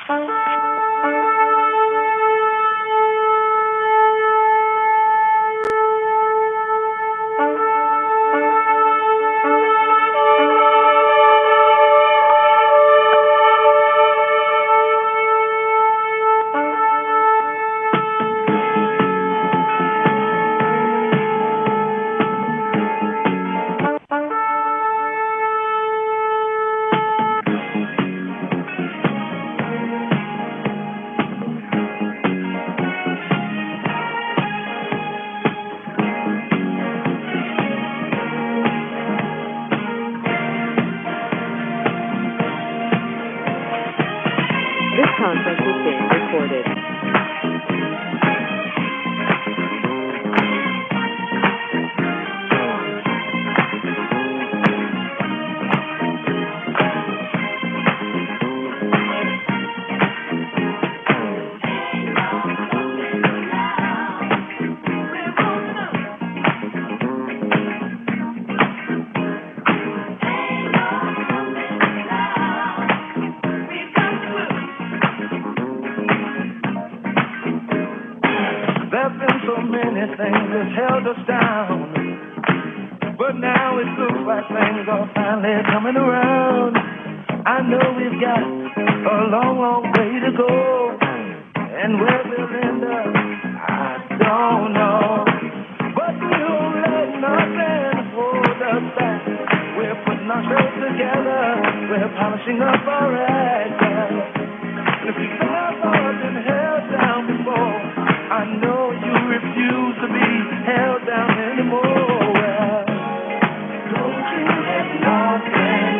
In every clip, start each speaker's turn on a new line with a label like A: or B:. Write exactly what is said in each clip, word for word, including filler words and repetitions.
A: conference is being recorded.
B: Things has held us down, but now it looks like things are finally coming around. I know we've got a long, long way to go, and where we'll end up, I don't know. But we won't let nothing hold us back. We're putting ourselves together, we're polishing up our act. If you've ever been held down before, I know you refuse to be held down anymore. Well, don't you let nothing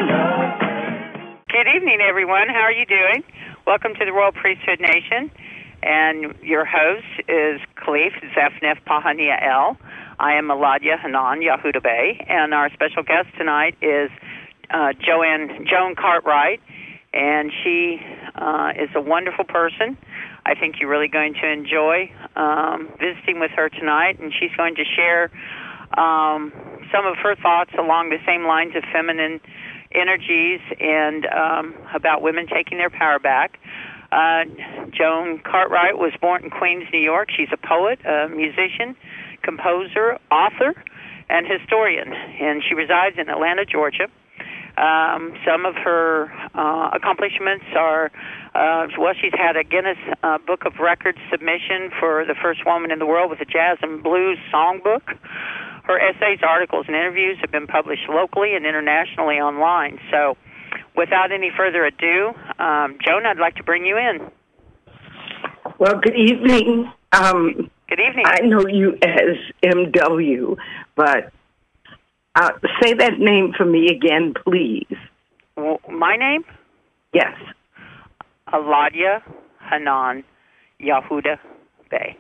B: love.
C: Good evening, everyone. How are you doing? Welcome to the Royal Priesthood Nation. And your host is Khalif Zafnef Pahania El. I am Eladia Hanan Yahuda Bey. And our special guest tonight is uh, Joanne Joan Cartwright. And she uh, is a wonderful person. I think you're really going to enjoy um, visiting with her tonight, and she's going to share um, some of her thoughts along the same lines of feminine energies and um, about women taking their power back. Uh, Joan Cartwright was born in Queens, New York. She's a poet, a musician, composer, author, and historian, and she resides in Atlanta, Georgia. Um, some of her uh, accomplishments are, uh, well, she's had a Guinness uh, Book of Records submission for the first woman in the world with a jazz and blues songbook. Her essays, articles, and interviews have been published locally and internationally online. So without any further ado, um, Joan, I'd like to bring you in.
D: Well, good evening. Um,
C: good evening.
D: I know you as M W, but Uh, say that name for me again, please.
C: Well, my name?
D: Yes.
C: Eladia Hanan Yahuda Bey.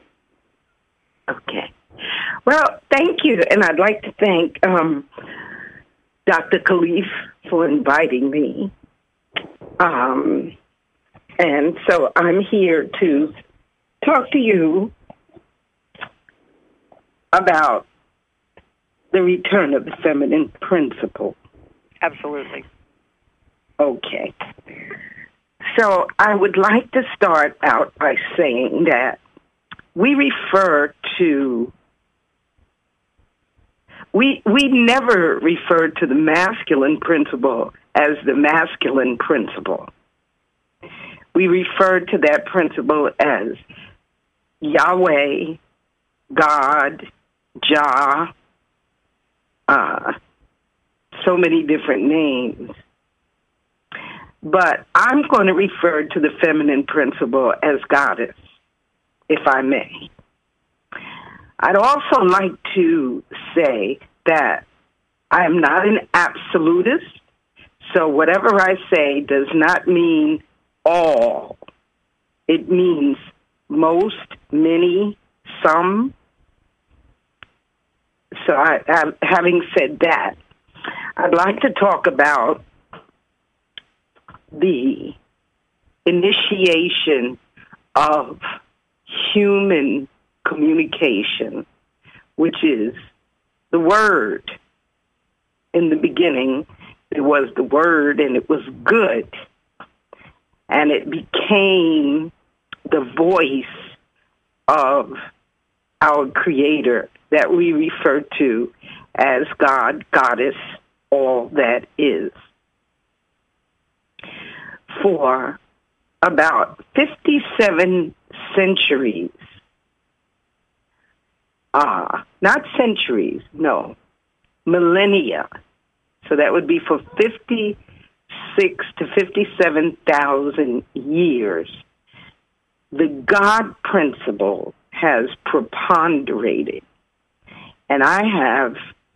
D: Okay. Well, thank you, and I'd like to thank um, Doctor Khalif for inviting me. Um, and so I'm here to talk to you about the return of the feminine principle.
C: Absolutely.
D: Okay. So I would like to start out by saying that we refer to, we we never refer to the masculine principle as the masculine principle. We refer to that principle as Yahweh, God, Jah, Uh, so many different names. But I'm going to refer to the feminine principle as goddess, if I may. I'd also like to say that I'm not an absolutist, so whatever I say does not mean all. It means most, many, some. So I, I, having said that, I'd like to talk about the initiation of human communication, which is the word. In the beginning, it was the word, and it was good. and it became the voice of our Creator that we refer to as God, Goddess, all that is. For about fifty-seven centuries, uh, not centuries, no, millennia. So that would be for fifty-six to fifty-seven thousand years. The God principle has preponderated. And I have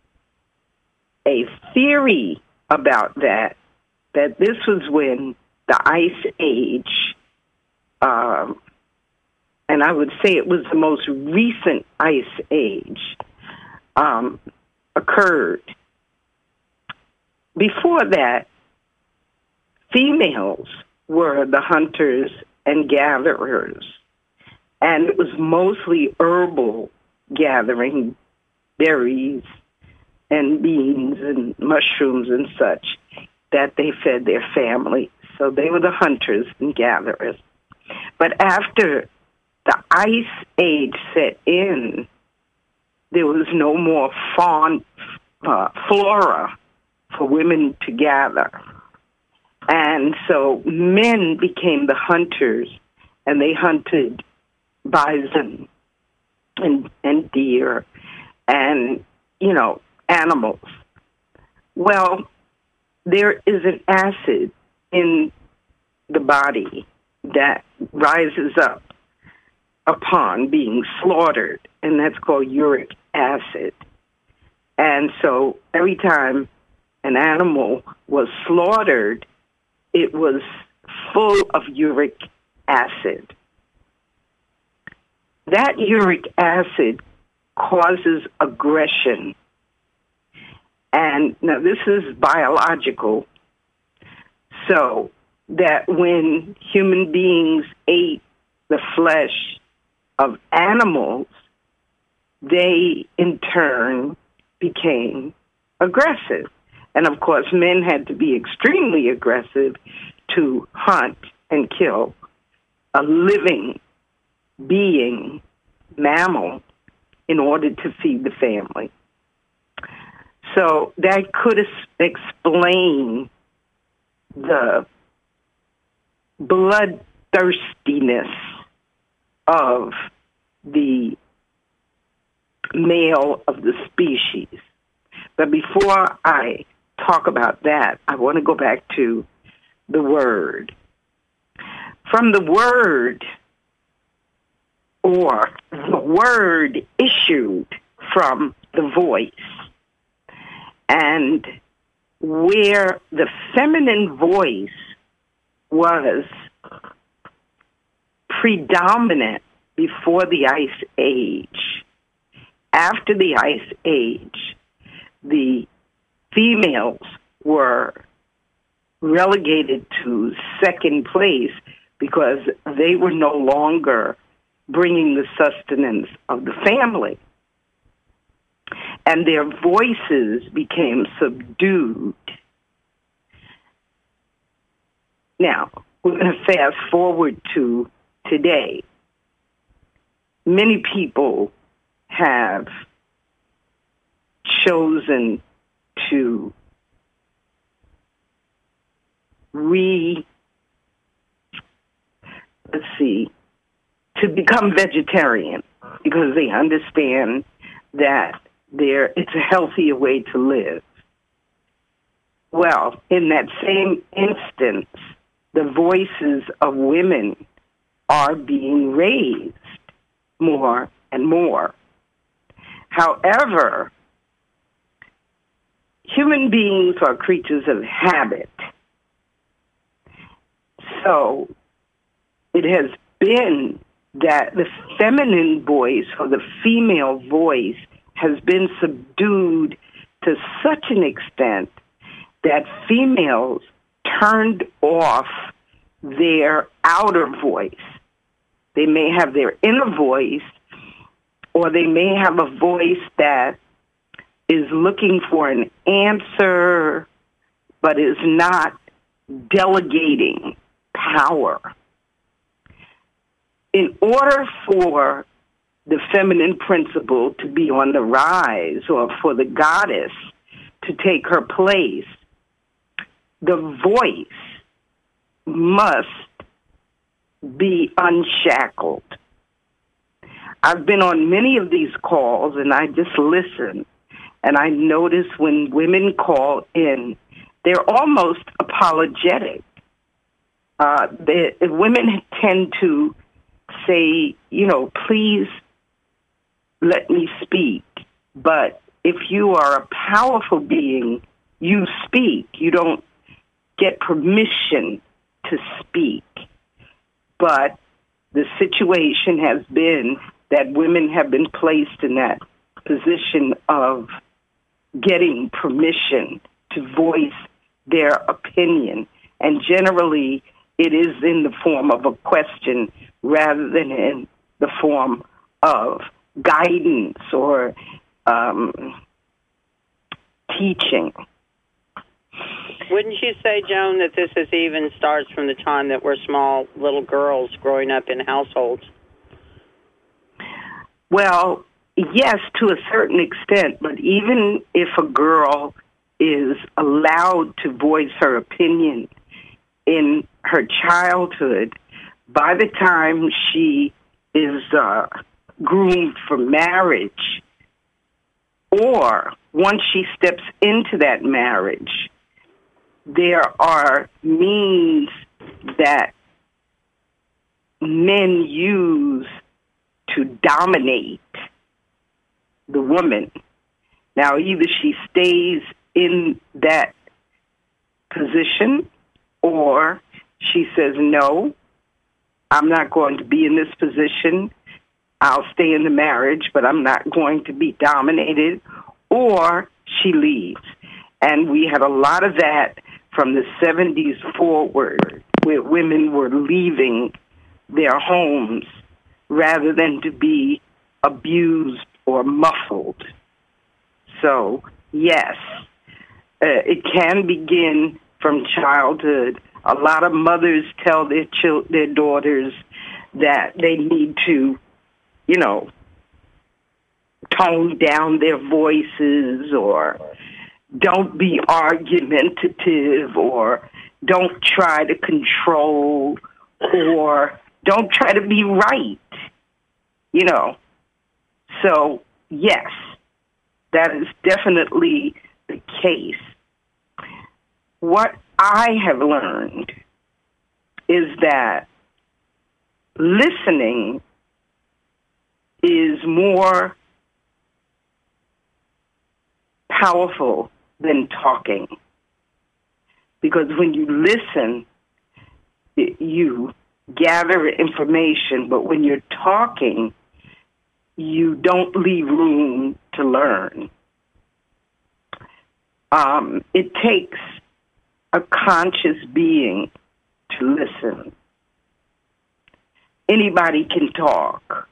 D: a theory about that, that this was when the Ice Age, um, and I would say it was the most recent Ice Age, um, occurred. Before that, females were the hunters and gatherers, and it was mostly herbal gathering, berries and beans and mushrooms and such, that they fed their family. So they were the hunters and gatherers. But after the Ice Age set in, there was no more faun, uh, flora for women to gather. And so men became the hunters, and they hunted bison and, and deer and, you know, animals. Well, there is an acid in the body that rises up upon being slaughtered, and that's called uric acid. And so every time an animal was slaughtered, it was full of uric acid. That uric acid causes aggression. And now this is biological, so that when human beings ate the flesh of animals, they in turn became aggressive. And of course, men had to be extremely aggressive to hunt and kill a living being, mammal, in order to feed the family. So that could explain the bloodthirstiness of the male of the species. But before I talk about that, I want to go back to the word. From the word, or the word issued from the voice, and where the feminine voice was predominant before the Ice Age. After the Ice Age, the females were relegated to second place because they were no longer bringing the sustenance of the family. And their voices became subdued. Now, we're going to fast forward to today. Many people have chosen to re, let's see, to become vegetarian because they understand that there it's a healthier way to live. Well, in that same instance, the voices of women are being raised more and more. However, human beings are creatures of habit. So it has been that the feminine voice or the female voice has been subdued to such an extent that females turned off their outer voice. They may have their inner voice, or they may have a voice that is looking for an answer, but is not delegating power. In order for the feminine principle to be on the rise, or for the goddess to take her place, the voice must be unshackled. I've been on many of these calls, and I just listen, and I notice when women call in, they're almost apologetic. Uh, the, the women tend to say, you know, please let me speak. But if you are a powerful being, you speak. You don't get permission to speak. But the situation has been that women have been placed in that position of getting permission to voice their opinion. And generally, it is in the form of a question rather than in the form of guidance or um, teaching.
C: Wouldn't you say, Joan, that this is even starts from the time that we're small little girls growing up in households?
D: Well, yes, to a certain extent, but even if a girl is allowed to voice her opinion in her childhood, by the time she is uh, groomed for marriage, or once she steps into that marriage, there are means that men use to dominate the woman. Now, either she stays in that position, or she says, no, I'm not going to be in this position. I'll stay in the marriage, but I'm not going to be dominated, or she leaves. And we had a lot of that from the seventies forward, where women were leaving their homes rather than to be abused or muffled. So, yes, uh, it can begin from childhood. A lot of mothers tell their chil- their daughters that they need to, you know, tone down their voices, or don't be argumentative, or don't try to control, or don't try to be right, you know. So, yes, that is definitely the case. What I have learned is that listening is more powerful than talking. Because when you listen, you gather information, but when you're talking, you don't leave room to learn. Um, it takes a conscious being to listen. Anybody can talk.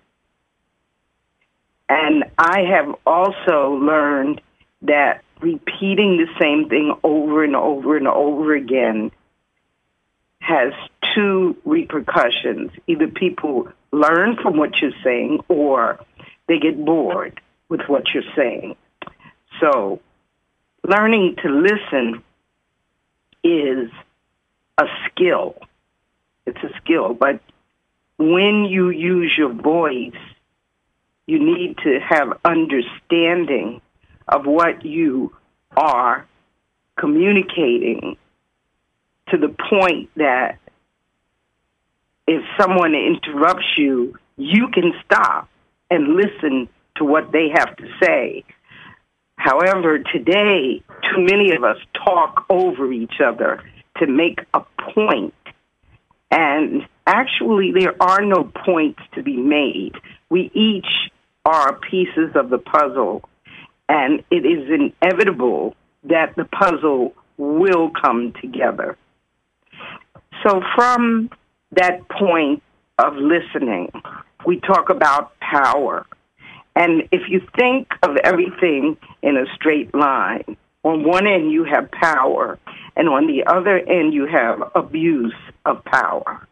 D: And I have also learned that repeating the same thing over and over and over again has two repercussions. Either people learn from what you're saying, or they get bored with what you're saying. So learning to listen is a skill. It's a skill. But when you use your voice, you need to have understanding of what you are communicating, to the point that if someone interrupts you, you can stop and listen to what they have to say. However, today, too many of us talk over each other to make a point. And actually, there are no points to be made. We each are pieces of the puzzle, and it is inevitable that the puzzle will come together. So from that point of listening, we talk about power. And if you think of everything in a straight line, on one end you have power, And on the other end, you have abuse of power.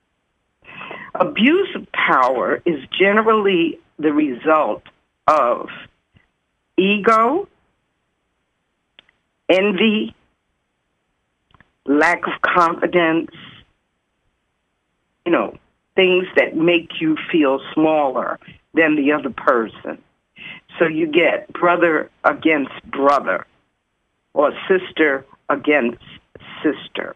D: Abuse of power is generally the result of ego, envy, lack of confidence, you know, things that make you feel smaller than the other person. So you get brother against brother or sister against sister.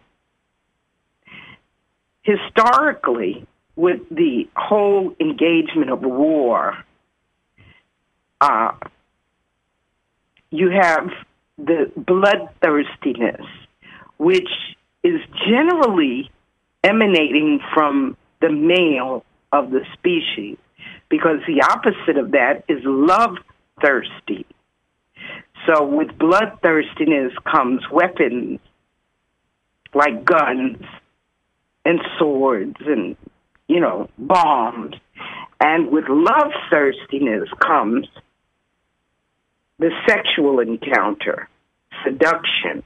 D: Historically, with the whole engagement of war, uh, you have the bloodthirstiness, which is generally emanating from the male of the species, because the opposite of that is love thirsty. So with bloodthirstiness comes weapons like guns and swords and, you know, bombs. And with love thirstiness comes the sexual encounter, seduction.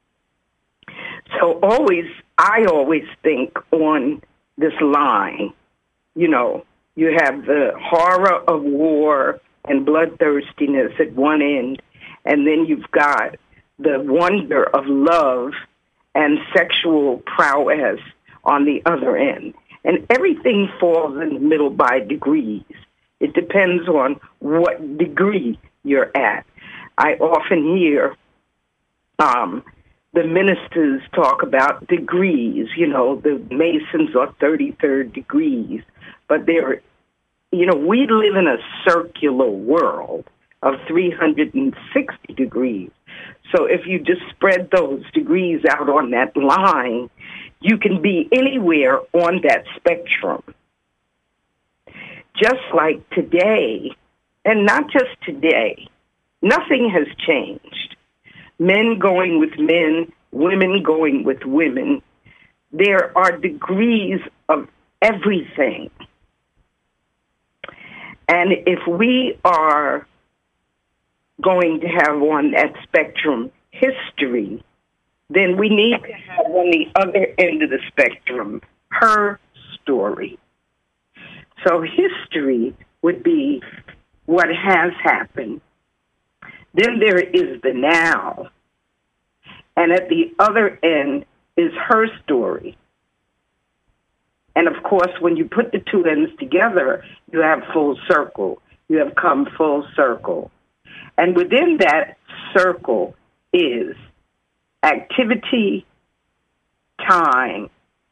D: So always, I always think on this line, you know, you have the horror of war and bloodthirstiness at one end, and then you've got the wonder of love and sexual prowess on the other end. And everything falls in the middle by degrees. It depends on what degree you're at. I often hear um, the ministers talk about degrees. You know, the Masons are thirty-third degrees. But they're, you know, we live in a circular world of three hundred sixty degrees. So if you just spread those degrees out on that line, you can be anywhere on that spectrum. Just like today, and not just today, nothing has changed. Men going with men, women going with women. There are degrees of everything. And if we are going to have on that spectrum history, then we need to have on the other end of the spectrum her story. So history would be what has happened. Then there is the now. And at the other end is her story. And of course, when you put the two ends together, you have full circle. You have come full circle. And within that circle is activity, time,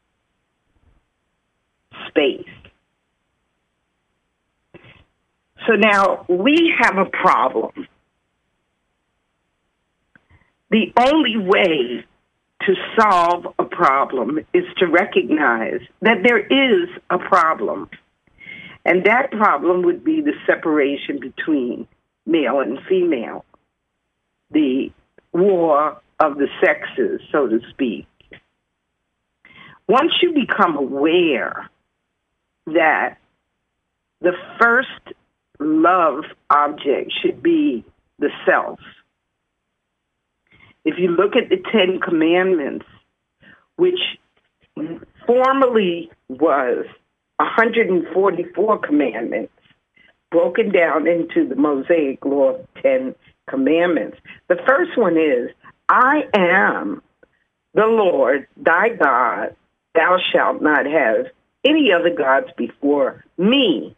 D: space. So now we have a problem. The only way to solve a problem is to recognize that there is a problem. And that problem would be the separation between male and female, the war of the sexes, so to speak. Once you become aware that the first love object should be the self, if you look at the Ten Commandments, which formerly was one hundred forty-four commandments, broken down into the Mosaic Law of Ten Commandments. The first one is, I am the Lord, thy God. Thou shalt not have any other gods before me.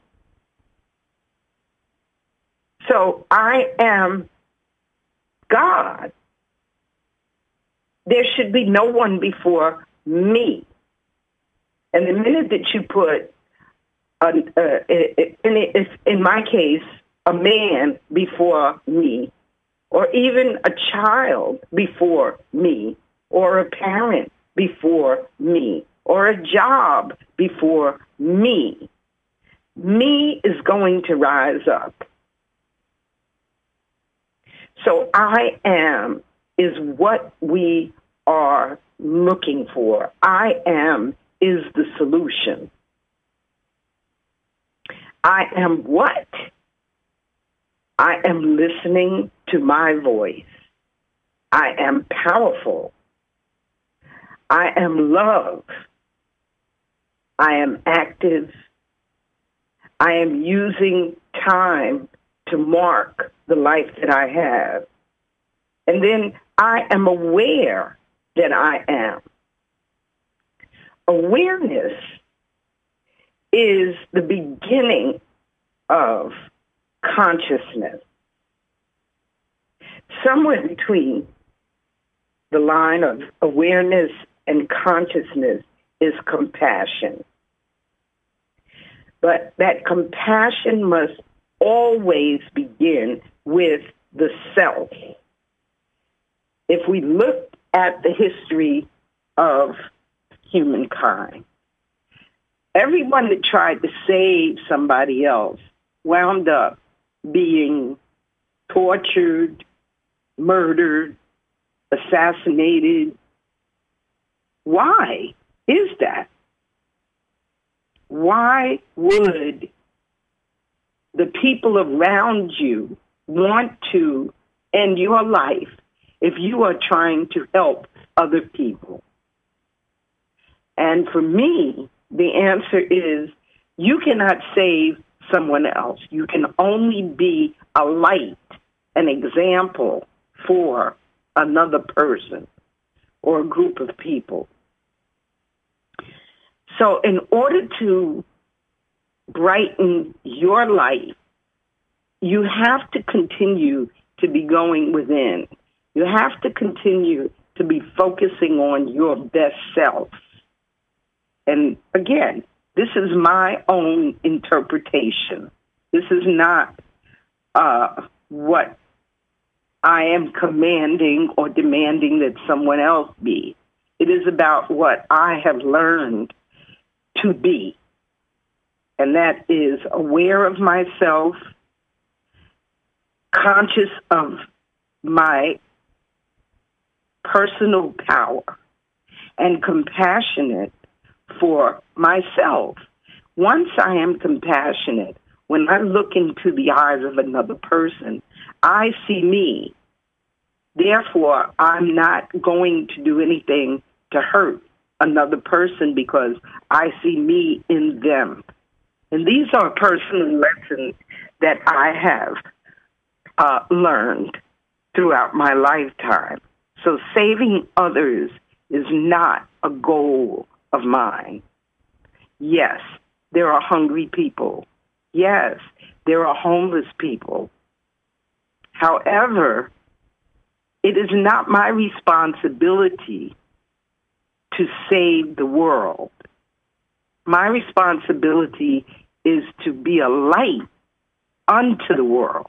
D: So I am God. There should be no one before me. And the minute that you put, uh, uh, in, in my case, a man before me, or even a child before me, or a parent before me, or a job before me, me is going to rise up. So I am is what we are looking for. I am is the solution. I am what? I am listening to my voice. I am powerful. I am love. I am active. I am using time to mark the life that I have. And then I am aware that I am. Awareness is the beginning of consciousness. Somewhere between the line of awareness and consciousness is compassion. But that compassion must always begin with the self. If we look at the history of humankind, everyone that tried to save somebody else wound up being tortured, murdered, assassinated. Why is that? Why would the people around you want to end your life if you are trying to help other people? And for me, the answer is you cannot save someone else. You can only be a light, an example for another person or a group of people. So in order to brighten your life, you have to continue to be going within. You have to continue to be focusing on your best self. And again, this is my own interpretation. This is not uh, what I am commanding or demanding that someone else be. It is about what I have learned to be. And that is aware of myself, conscious of my personal power, and compassionate for myself. Once I am compassionate, when I look into the eyes of another person, I see me. Therefore, I'm not going to do anything to hurt another person because I see me in them. And these are personal lessons that I have uh, learned throughout my lifetime. So saving others is not a goal of mine. Yes, there are hungry people. Yes, there are homeless people. However, it is not my responsibility to save the world. My responsibility is to be a light unto the world.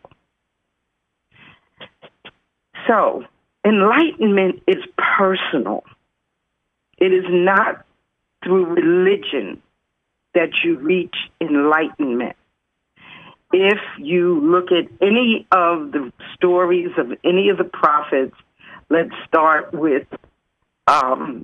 D: So, enlightenment is personal. It is not through religion that you reach enlightenment. If you look at any of the stories of any of the prophets, let's start with um,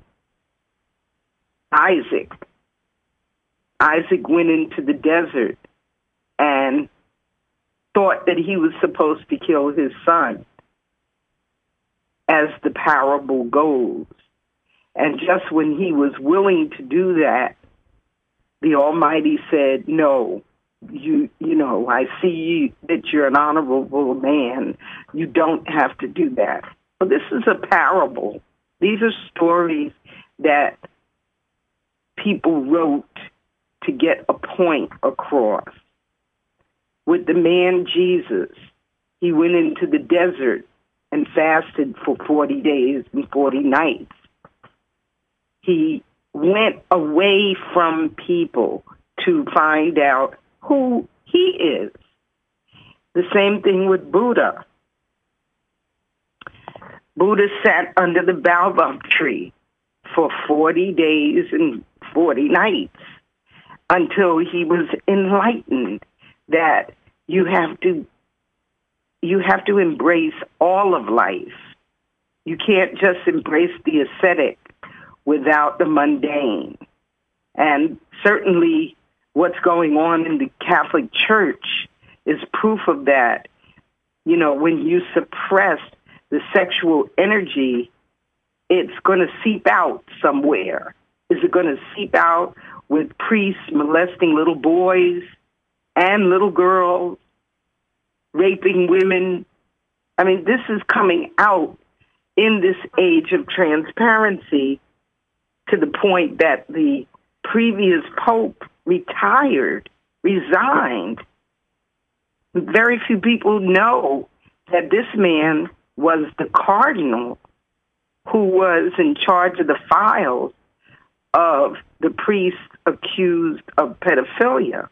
D: Isaac. Isaac went into the desert and thought that he was supposed to kill his son, as the parable goes. And just when he was willing to do that, the Almighty said, no, you you know, I see you, that you're an honorable man. You don't have to do that. Well, this is a parable. These are stories that people wrote to get a point across. With the man Jesus, he went into the desert and fasted for forty days and forty nights. He went away from people to find out who he is. The same thing with Buddha. Buddha sat under the baobab tree for forty days and forty nights until he was enlightened that you have to you have to embrace all of life. You can't just embrace the ascetic without the mundane. And certainly what's going on in the Catholic Church is proof of that. You know, when you suppress the sexual energy it's going to seep out somewhere? Is it going to seep out with priests molesting little boys and little girls, raping women? I mean, this is coming out in this age of transparency to the point that the previous pope retired, resigned. Very few people know that this man was the cardinal who was in charge of the files of the priest accused of pedophilia.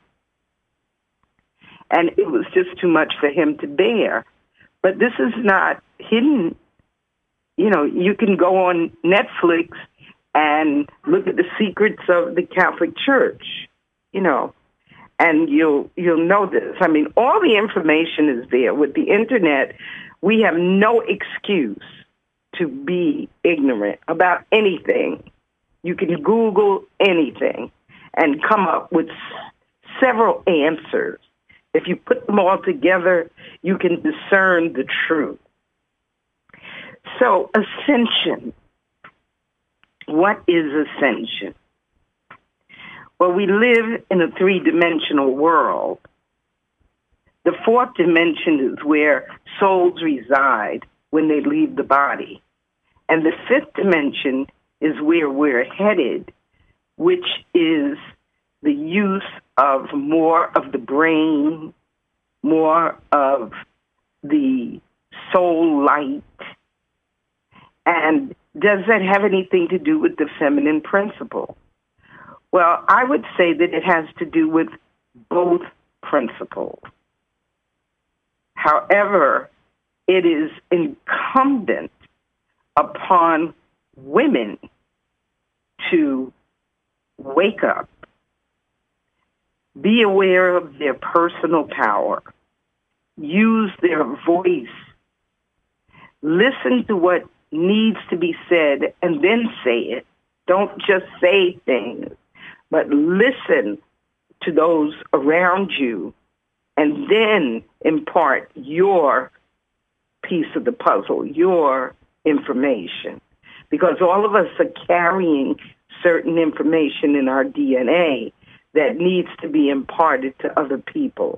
D: And it was just too much for him to bear. But this is not hidden. You know, you can go on Netflix and look at the secrets of the Catholic Church, you know, and you'll you'll know this. I mean, all the information is there. With the Internet, we have no excuse to be ignorant about anything. You can Google anything and come up with several answers. If you put them all together, you can discern the truth. So, ascension. What is ascension? Well, we live in a three-dimensional world. The fourth dimension is where souls reside when they leave the body. And the fifth dimension is where we're headed, which is the use of more of the brain, more of the soul light. And does that have anything to do with the feminine principle? Well, I would say that it has to do with both principles. However, it is incumbent upon women to wake up, be aware of their personal power, use their voice, listen to what needs to be said, and then say it. Don't just say things, but listen to those around you and then impart your piece of the puzzle, your information. Because all of us are carrying certain information in our D N A that needs to be imparted to other people.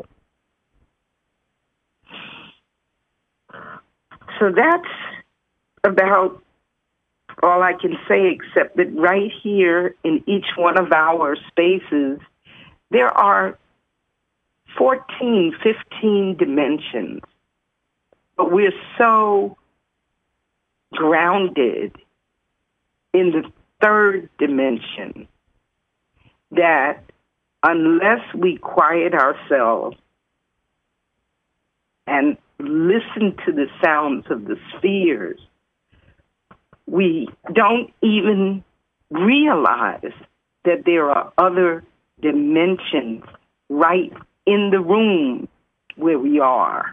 D: So that's about all I can say, except that right here in each one of our spaces, there are fourteen, fifteen dimensions. But we're so grounded in the third dimension that unless we quiet ourselves and listen to the sounds of the spheres, we don't even realize that there are other dimensions right in the room where we are.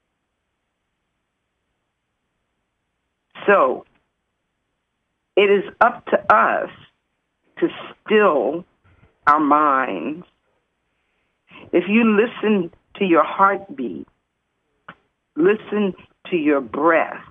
D: So it is up to us to still our minds. If you listen to your heartbeat, listen to your breath,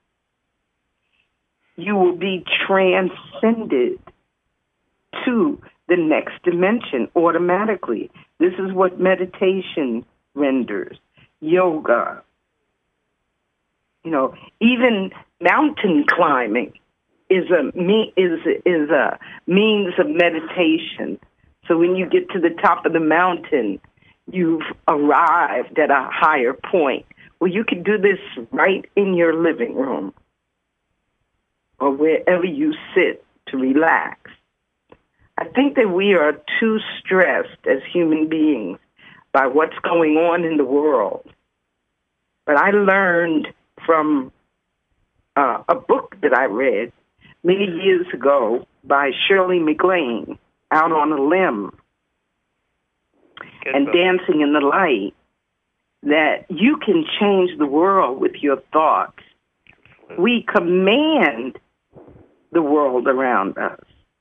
D: you will be transcended to the next dimension automatically. This is what meditation renders, yoga. You know, even mountain climbing is a is is a means of meditation. So when you get to the top of the mountain, you've arrived at a higher point. Well, you can do this right in your living room or wherever you sit to relax. I think that we are too stressed as human beings by what's going on in the world. But I learned from uh, a book that I read many years ago by Shirley MacLaine, Out on a Limb,
C: Good
D: and
C: book.
D: Dancing in the Light, that you can change the world with your thoughts. We command the world around us.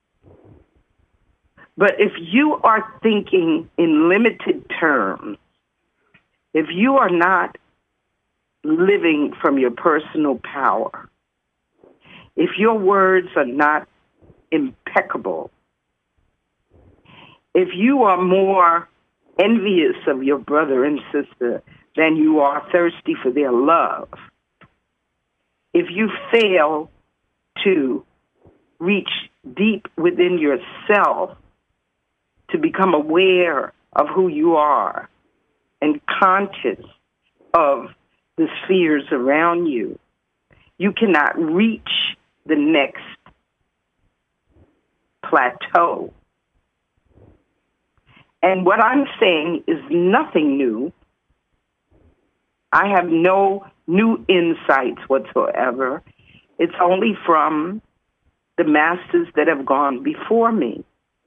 D: But if you are thinking in limited terms, if you are not living from your personal power, if your words are not impeccable, if you are more envious of your brother and sister than you are thirsty for their love, if you fail to reach deep within yourself to become aware of who you are and conscious of the spheres around you, you cannot reach the next plateau. And what I'm saying is nothing new. I have no new insights whatsoever. It's only from the masters that have gone before me.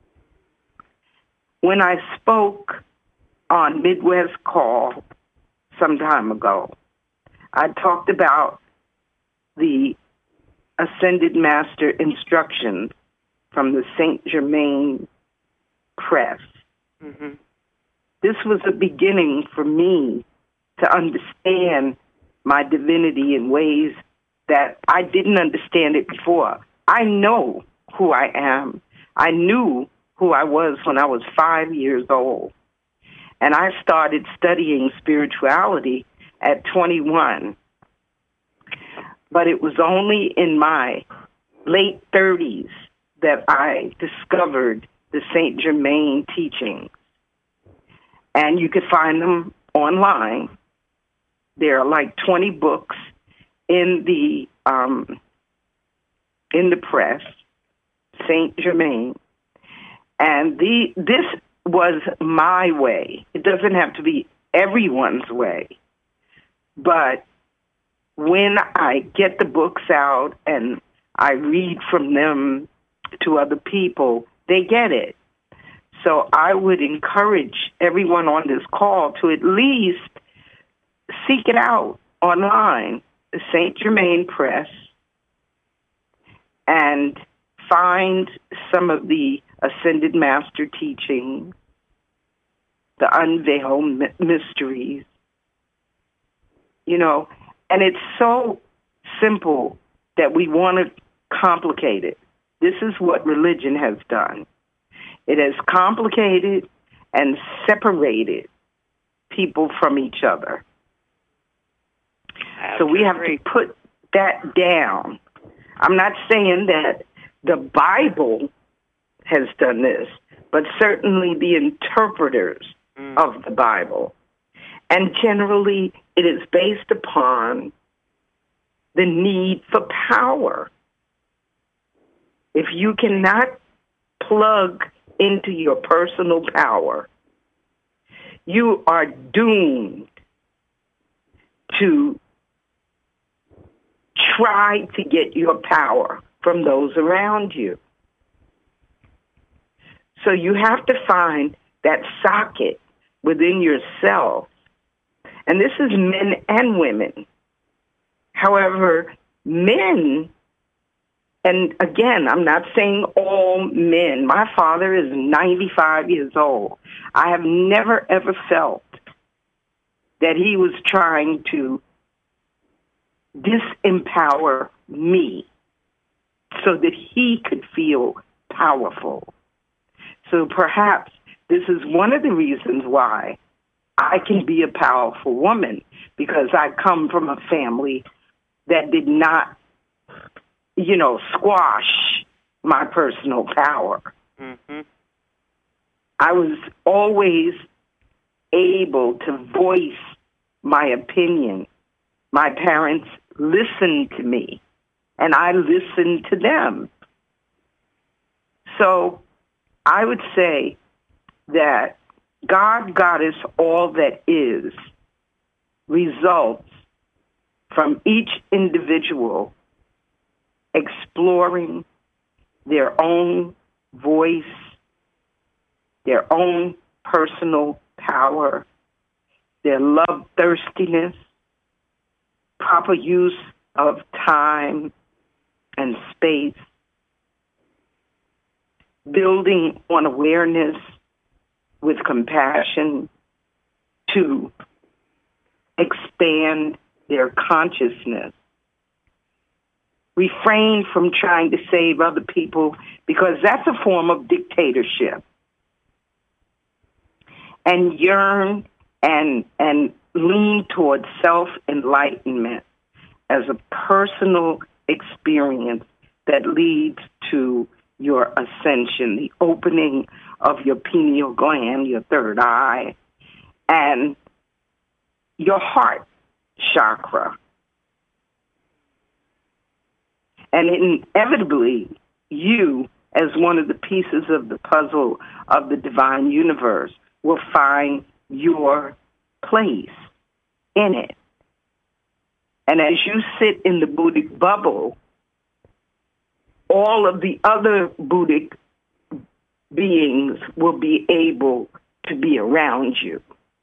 D: When I spoke on Midwest Call some time ago, I talked about the Ascended Master instructions from the Saint Germain Press.
C: Mm-hmm.
D: This was a beginning for me to understand my divinity in ways that I didn't understand it before. I know who I am. I knew who I was when I was five years old. And I started studying spirituality at twenty-one. But it was only in my late thirties that I discovered the Saint Germain teachings. And you could find them online. There are like twenty books in the um, in the press, Saint Germain. And the this was my way. It doesn't have to be everyone's way. But when I get the books out and I read from them to other people, they get it. So I would encourage everyone on this call to at least seek it out online, the Saint Germain Press, and find some of the Ascended Master teachings, the Unveiled Mysteries, you know, and it's so simple that we want to complicate it. This is what religion has done. It has complicated and separated people from each other. So we have to put that down. I'm not saying that the Bible has done this, but certainly the interpreters mm. of the Bible. And generally, it is based upon the need for power. If you cannot plug into your personal power, you are doomed to try to get your power from those around you. So you have to find that socket within yourself. And this is men and women. However, men, and again, I'm not saying all men. My father is ninety-five years old. I have never, ever felt that he was trying to disempower me so that he could feel powerful. So perhaps this is one of the reasons why I can be a powerful woman, because I come from a family that did not, you know, squash my personal power.
C: Mm-hmm.
D: I was always able to voice my opinion. My parents listened to me, and I listened to them. So I would say that God, Goddess, all that is, results from each individual exploring their own voice, their own personal power, their love thirstiness, proper use of time and space, building on awareness with compassion to expand their consciousness. refrain from trying to save other people, because that's a form of dictatorship. And yearn and and lean towards self-enlightenment as a personal experience that leads to your ascension, the opening of your pineal gland, your third eye, and your heart chakra. And inevitably, you, as one of the pieces of the puzzle of the divine universe, will find your place in it. And as you sit in the Buddhic bubble, all of the other Buddhic beings will be able to be around you.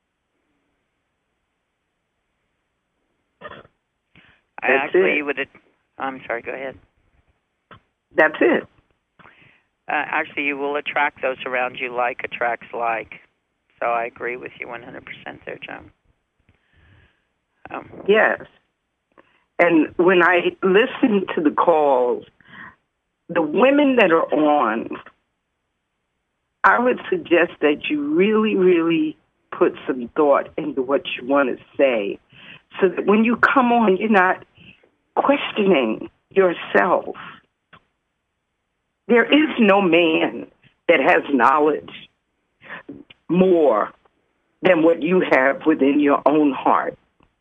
C: I
D: That's
C: actually
D: it.
C: would. I'm sorry. Go ahead.
D: That's it.
C: Uh, actually, you will attract those around you. Like attracts like. So I agree with you one hundred percent there, John. Um,
D: Yes. And when I listen to the calls, the women that are on, I would suggest that you really, really put some thought into what you want to say, so that when you come on, you're not questioning yourself. There is no man that has knowledge more than what you have within your own heart.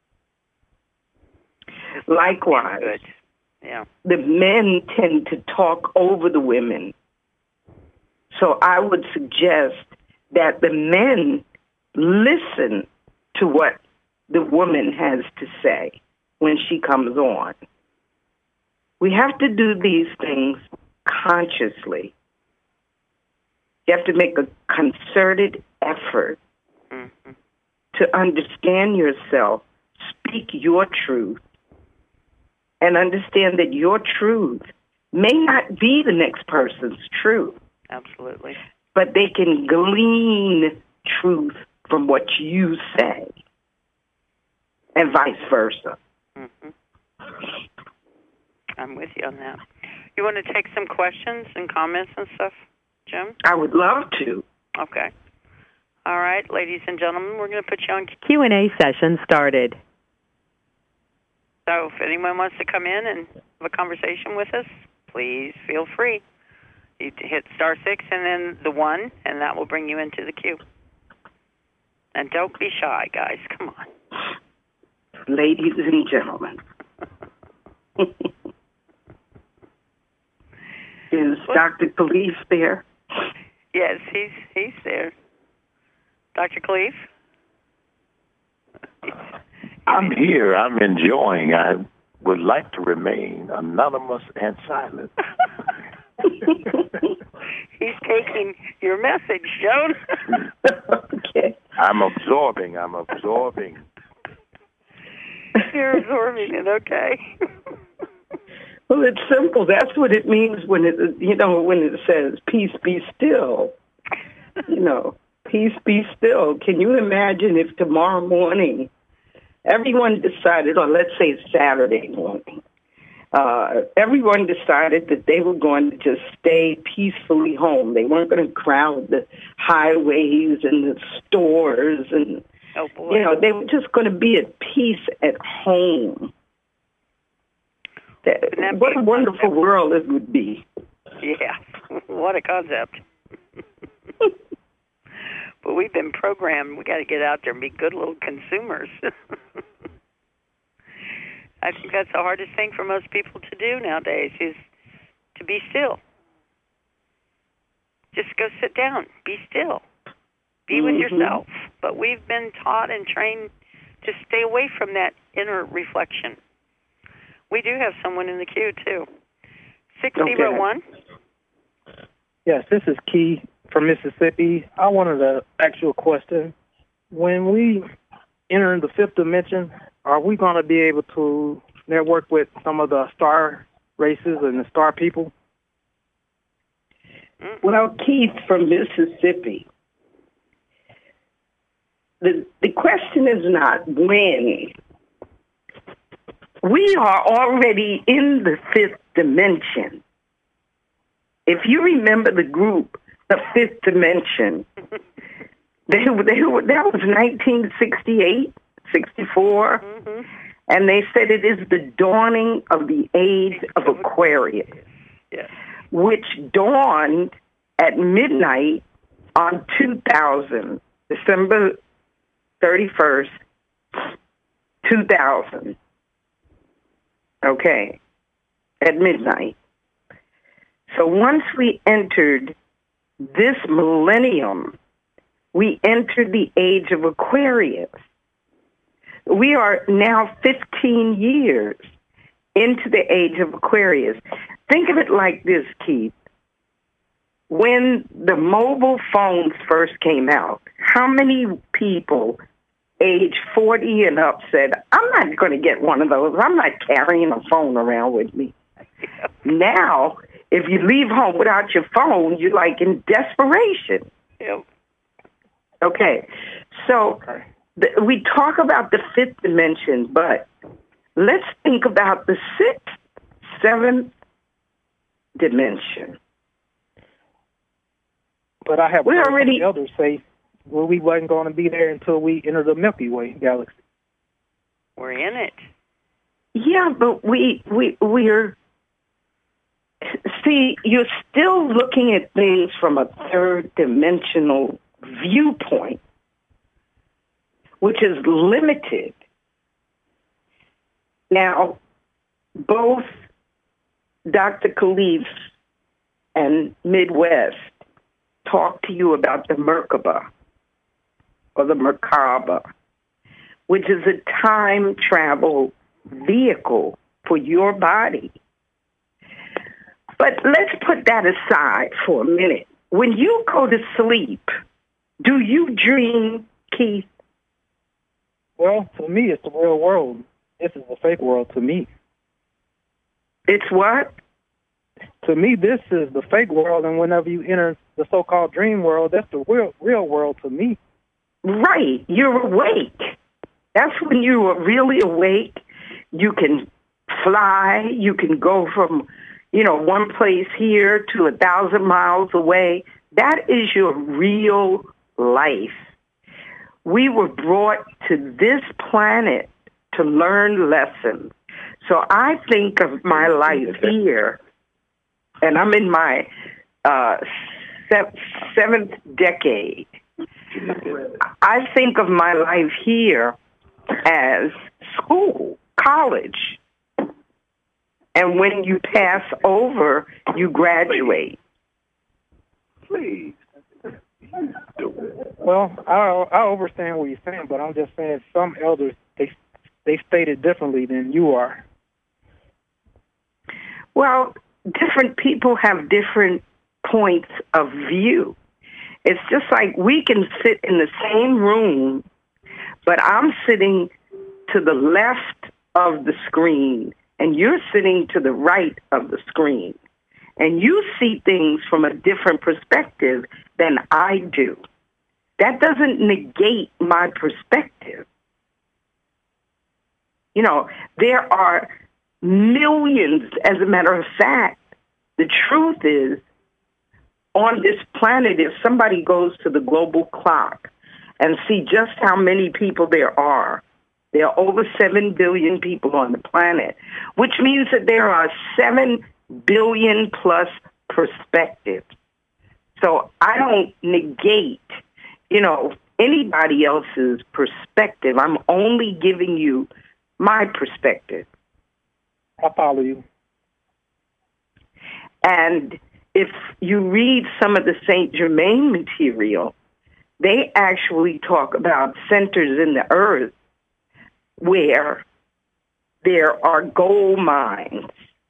D: Likewise,
C: good. Yeah.
D: the men tend to talk over the women. So I would suggest that the men listen to what the woman has to say when she comes on. We have to do these things consciously. You have to make a concerted effort
C: Mm-hmm.
D: to understand yourself, speak your truth, and understand that your truth may not be the next person's truth,
C: Absolutely.
D: but they can glean truth from what you say, and vice versa.
C: Mm-hmm. I'm with you on that. You want to take some questions and comments and stuff, Jim?
D: I would love to.
C: Okay. All right, ladies and gentlemen, we're going to put you on.
A: Q and A session started.
C: So if anyone wants to come in and have a conversation with us, please feel free. You hit star six and then the one, and that will bring you into the queue. And don't be shy, guys. Come on.
D: Ladies and gentlemen. Is Doctor Khalif there?
C: Yes, he's he's there. Doctor Khalif?
E: I'm here. I'm enjoying. I would like to remain anonymous and silent.
C: He's taking your message, Joan.
D: Okay.
E: I'm absorbing. I'm absorbing.
C: You're absorbing it, okay.
D: Well, it's simple. That's what it means when it, you know, when it says "peace, be still." You know, peace, be still. Can you imagine if tomorrow morning everyone decided, or let's say Saturday morning, uh, everyone decided that they were going to just stay peacefully home. They weren't going to crowd the highways and the stores, and
C: Oh, boy.
D: you know, they were just going to be at peace at home. That,
C: that
D: what
C: be
D: a wonderful world it would be.
C: Yeah, what a concept. But we've been programmed. We got to get out there and be good little consumers. I think that's the hardest thing for most people to do nowadays is to be still. Just go sit down. Be still. Be with
D: Mm-hmm.
C: yourself. But we've been taught and trained to stay away from that inner reflection. We do have someone in the queue, too. six oh one.
F: Yes, this is Key from Mississippi. I wanted to ask you a question. When we enter the fifth dimension, are we going to be able to network with some of the star races and the star people?
D: Well, Keith from Mississippi, the the question is not when we are already in the fifth dimension. If you remember the group, the Fifth Dimension, they, they, that was nineteen sixty-eight, sixty-four, mm-hmm. and they said it is the dawning of the age of Aquarius, yes. which dawned at midnight on two thousand, December thirty-first, two thousand. Okay, at midnight. So once we entered this millennium, we entered the age of Aquarius. We are now fifteen years into the age of Aquarius. Think of it like this, Keith. When the mobile phones first came out, how many people age forty and up said, I'm not going to get one of those. I'm not carrying a phone around with me. Now, if you leave home without your phone, you're like in desperation. Yep. Okay. So the, we talk about the fifth dimension, but let's think about the sixth, seventh dimension.
F: But I have
D: we already
F: elders say, well, we wasn't going to be there until we enter the Milky Way galaxy.
C: We're in it.
D: Yeah, but we we we're see, you're still looking at things from a third dimensional viewpoint, which is limited. Now, both Doctor Khalif and Midwest talk to you about the Merkaba, or the Merkaba, which is a time travel vehicle for your body. But let's put that aside for a minute. When you go to sleep, do you dream, Keith?
F: Well, to me, it's the real world. This is the fake world to me.
D: It's what?
F: To me, this is the fake world, and whenever you enter the so-called dream world, that's the real, real world to me.
D: Right. You're awake. That's when you are really awake. You can fly. You can go from, you know, one place here to a thousand miles away. That is your real life. We were brought to this planet to learn lessons. So I think of my life here, and I'm in my uh, se- seventh decade. I think of my life here as school, college. And when you pass over, you graduate.
E: Please.
F: Well, I I understand what you're saying, but I'm just saying some elders, they they state it differently than you are.
D: Well, different people have different points of view. It's just like we can sit in the same room, but I'm sitting to the left of the screen, and you're sitting to the right of the screen. And you see things from a different perspective than I do. That doesn't negate my perspective. You know, there are millions, as a matter of fact. The truth is, on this planet, if somebody goes to the global clock and see just how many people there are, there are over seven billion people on the planet, which means that there are seven billion plus perspectives. So I don't negate, you know, anybody else's perspective. I'm only giving you my perspective.
F: I follow you.
D: And if you read some of the Saint Germain material, they actually talk about centers in the earth where there are gold mines,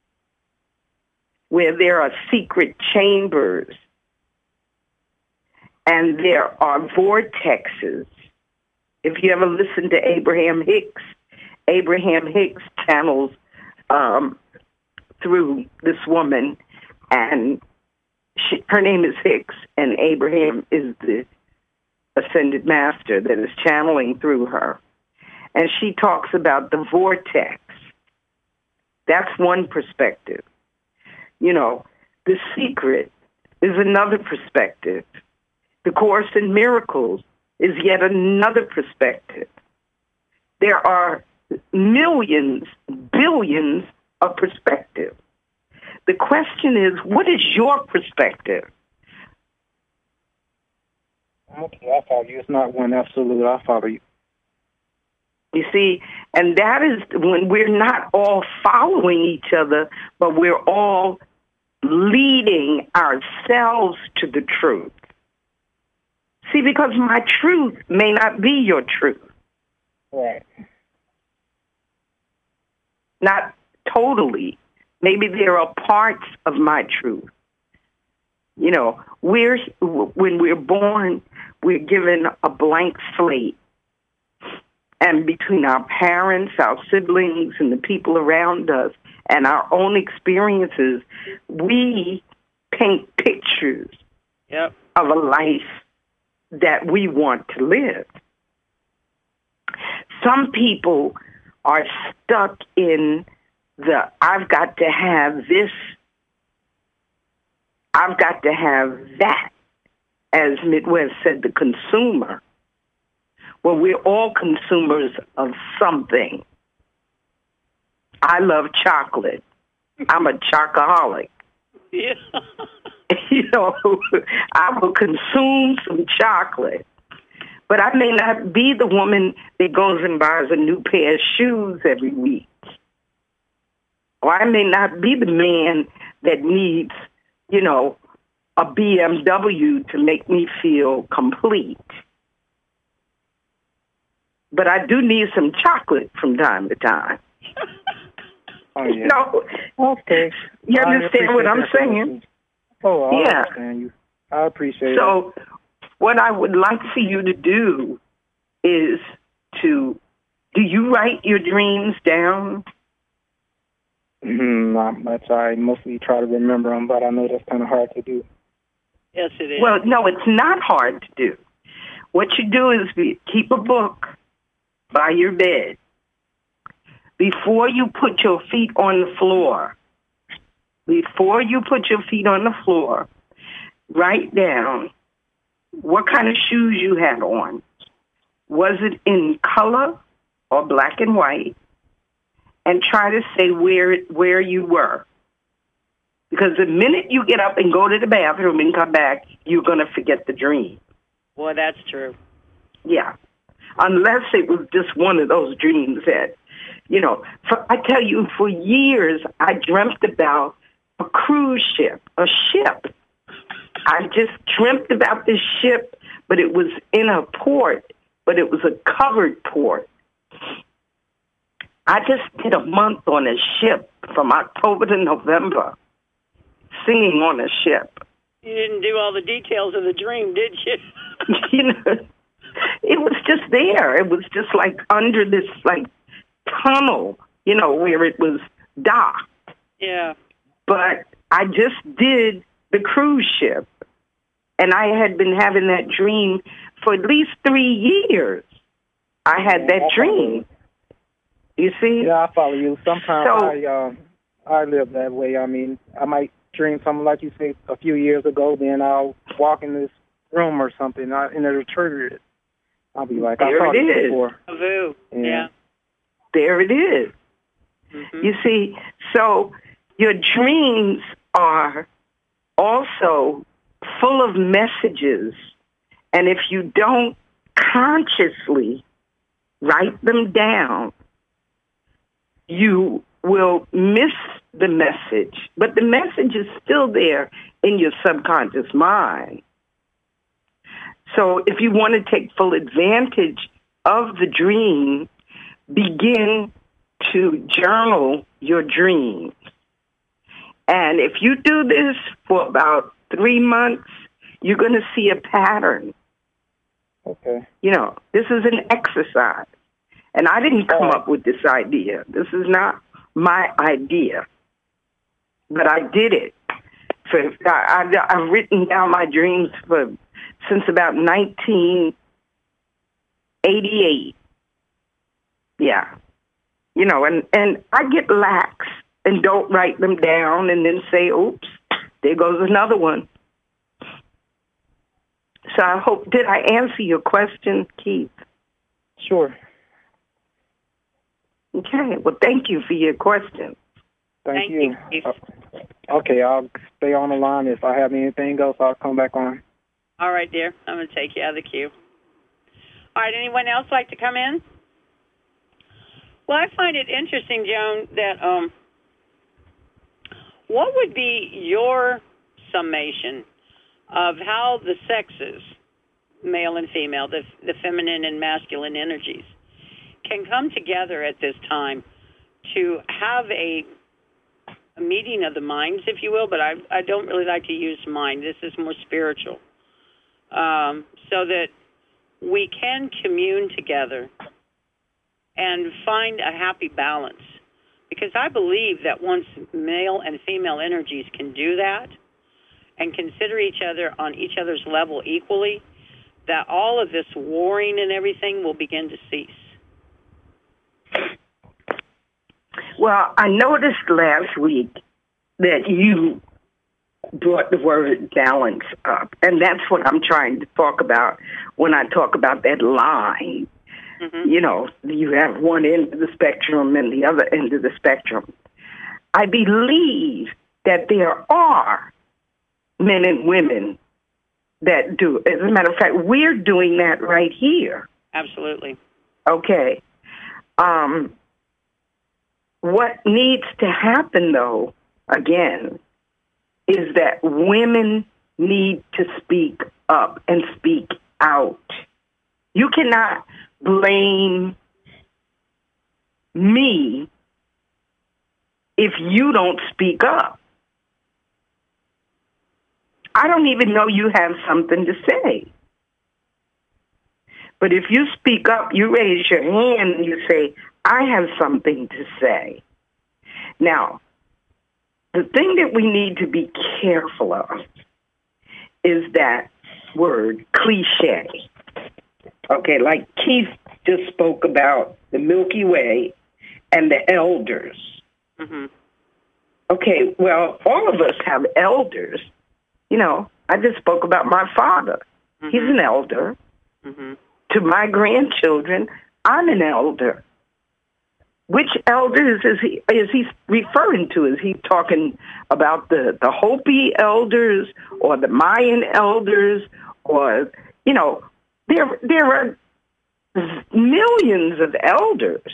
D: where there are secret chambers, and there are vortexes. If you ever listen to Abraham Hicks, Abraham Hicks channels um, through this woman, and she, her name is Hicks, and Abraham is the ascended master that is channeling through her. And she talks about the vortex. That's one perspective. You know, The Secret is another perspective. The Course in Miracles is yet another perspective. There are millions, billions of perspectives. The question is, what is your perspective?
F: Okay, I follow you. It's not one absolute. I follow you.
D: You see, and that is when we're not all following each other, but we're all leading ourselves to the truth. See, because my truth may not be your truth.
F: Right.
D: Not totally. Maybe there are parts of my truth. You know, we're when we're born, we're given a blank slate. And between our parents, our siblings, and the people around us, and our own experiences, we paint pictures
C: yep.
D: of a life that we want to live. Some people are stuck in the, I've got to have this, I've got to have that, as Midwest said, the consumer. Well, we're all consumers of something. I love chocolate. I'm a chocoholic.
C: Yeah.
D: You know, I will consume some chocolate. But I may not be the woman that goes and buys a new pair of shoes every week. Or I may not be the man that needs, you know, a B M W to make me feel complete. But I do need some chocolate from time to time.
F: Oh, yeah.
D: No.
F: Okay.
D: You
F: I
D: understand what I'm saying?
F: Oh, I
D: yeah.
F: understand you. I appreciate
D: so,
F: it.
D: So what I would like for you to do is to, do you write your dreams down?
F: Mm, not much. I mostly try to remember them, but I know that's kind of hard to do.
C: Yes, it is.
D: Well, no, it's not hard to do. What you do is be, keep a book by your bed. Before you put your feet on the floor, before you put your feet on the floor, write down what kind of shoes you had on. Was it in color or black and white? And try to say where where you were. Because the minute you get up and go to the bathroom and come back, you're going to forget the dream.
C: Boy, that's true.
D: Yeah. Unless it was just one of those dreams that, you know, for, I tell you, for years I dreamt about a cruise ship, a ship. I just dreamt about this ship, but it was in a port, but it was a covered port. I just did a month on a ship from October to November, singing on a ship.
C: You didn't do all the details of the dream, did you?
D: You know, it was just there. It was just like under this like tunnel, you know, where it was docked.
C: Yeah.
D: But I just did the cruise ship, and I had been having that dream for at least three years. I had that dream. You see?
F: Yeah, I follow you. Sometimes
D: so,
F: I um I live that way. I mean, I might dream something like you say a few years ago, then I'll walk in this room or something, and it'll trigger it. I'll be like, I saw this before.
C: Avoo.
F: Yeah.
C: yeah.
D: There it is. Mm-hmm. You see, so your dreams are also full of messages, and if you don't consciously write them down, you will miss the message. But the message is still there in your subconscious mind. So if you want to take full advantage of the dream, begin to journal your dreams. And if you do this for about three months, you're going to see a pattern.
F: Okay.
D: You know, this is an exercise. And I didn't come
F: oh.
D: up with this idea. This is not my idea. But I did it. For I, I, I've written down my dreams for since about nineteen eighty-eight. Yeah. You know, and, and I get lax and don't write them down and then say, oops, there goes another one. So I hope, did I answer your question, Keith?
F: Sure.
D: Okay. Well, thank you for your question.
F: Thank,
C: Thank
F: you.
C: you, Keith.
F: Uh, okay, I'll stay on the line. If I have anything else, I'll come back on.
C: All right, dear. I'm going to take you out of the queue. All right, anyone else like to come in? Well, I find it interesting, Joan, that um, what would be your summation of how the sexes, male and female, the, the feminine and masculine energies, can come together at this time to have a, a meeting of the minds, if you will, but I, I don't really like to use mind. This is more spiritual. Um, so that we can commune together and find a happy balance. Because I believe that once male and female energies can do that and consider each other on each other's level equally, that all of this warring and everything will begin to cease.
D: Well, I noticed last week that you brought the word balance up, and that's what I'm trying to talk about when I talk about that line. Mm-hmm. You know, you have one end of the spectrum and the other end of the spectrum. I believe that there are men and women that do. As a matter of fact, we're doing that right here.
C: Absolutely.
D: Okay. Um, what needs to happen, though, again, is that women need to speak up and speak out. You cannot blame me if you don't speak up. I don't even know you have something to say. But if you speak up, you raise your hand and you say, I have something to say. Now, the thing that we need to be careful of is that word, cliche. Okay, like Keith just spoke about the Milky Way and the elders. Mm-hmm. Okay, well, all of us have elders. You know, I just spoke about my father. Mm-hmm. He's an elder. Mm-hmm. To my grandchildren, I'm an elder. Which elders is he is he referring to? Is he talking about the, the Hopi elders or the Mayan elders? Or, you know, there there are millions of elders.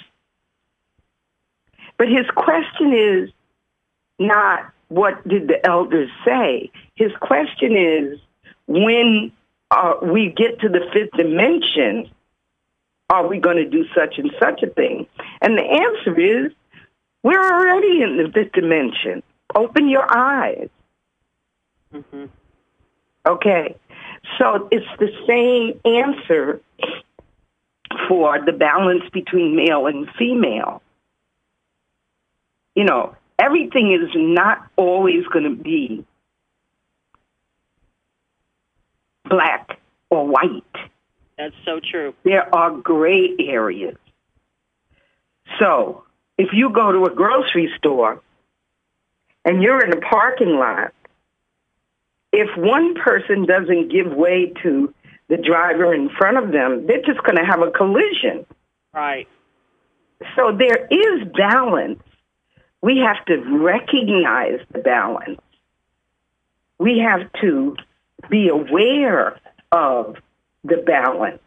D: But his question is not what did the elders say. His question is when uh, we get to the fifth dimension, are we going to do such and such a thing? And the answer is, we're already in the fifth dimension. Open your eyes. Mm-hmm. Okay. So it's the same answer for the balance between male and female. You know, everything is not always going to be black or white.
C: That's so true.
D: There are gray areas. So if you go to a grocery store and you're in a parking lot, if one person doesn't give way to the driver in front of them, they're just going to have a collision.
C: Right.
D: So there is balance. We have to recognize the balance. We have to be aware of the balance.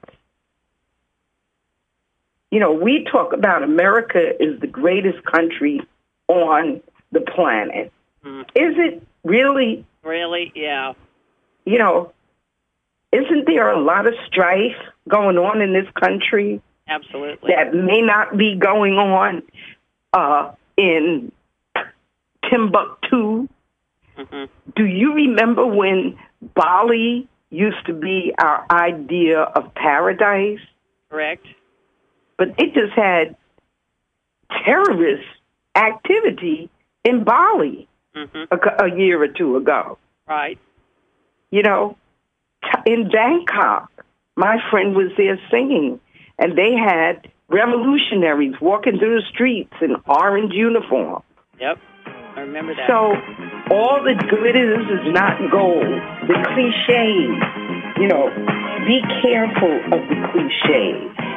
D: You know, we talk about America is the greatest country on the planet. Mm. Is it really?
C: Really? Yeah.
D: You know, isn't there a lot of strife going on in this country?
C: Absolutely.
D: That may not be going on uh, in Timbuktu. Mm-hmm. Do you remember when Bali used to be our idea of paradise?
C: Correct.
D: But it just had terrorist activity in Bali mm-hmm. a, a year or two ago.
C: Right.
D: You know, in Bangkok, my friend was there singing, and they had revolutionaries walking through the streets in orange uniform.
C: Yep. I remember that.
D: So all that glitters is not gold. The cliches, you know, be careful of the cliches.